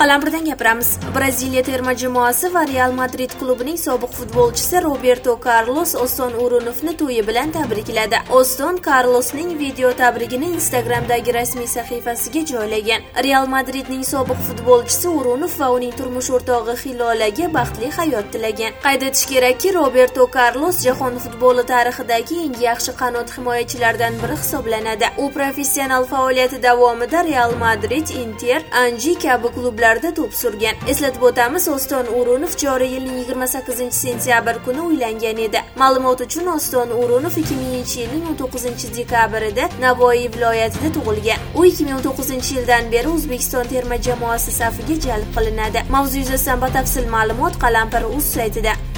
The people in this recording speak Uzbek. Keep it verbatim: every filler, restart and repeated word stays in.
Qalampirdan gapiramiz. Braziliya terma jamoasi va Real Madrid klubining sobiq futbolchisi Roberto Carlos Oston Urunovni to'yi bilan tabrikladi. Oston Carlosning video tabrigini Instagramdagi rasmiy sahifasiga joylagan. Real Madridning sobiq futbolchisi Urunov va uning turmush o'rtog'i Hilolaga baxtli hayot tilagan. Qayd etish kerakki, Roberto Carlos jahon futboli tarixidagi eng yaxshi qanot himoyachilardan biri hisoblanadi. U professional faoliyati davomida Real Madrid, Inter, Anji kabi klublarda to'p surgan. Eslatib o'tamiz, Oston Urunov joriy yilning yigirma sakkizinchi sentyabr kuni uylangan edi. Ma'lumot uchun, Oston Urunov ikki minginchi yilning o'n to'qqizinchi dekabrida Navoiy viloyatida tug'ilgan. U ikki ming o'n to'qqizinchi yildan beri O'zbekiston terma jamoasi safiga jalb qilinadi. Mavzu yuzasidan batafsil ma'lumot Qalampir.uz saytida.